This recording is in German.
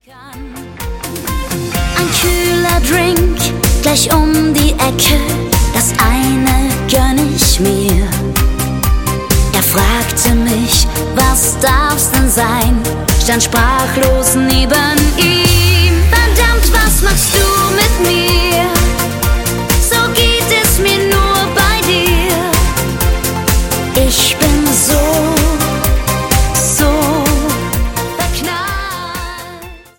Ein kühler Drink, gleich um die Ecke, das eine gönn ich mir. Er fragte mich, was darf's denn sein, stand sprachlos neben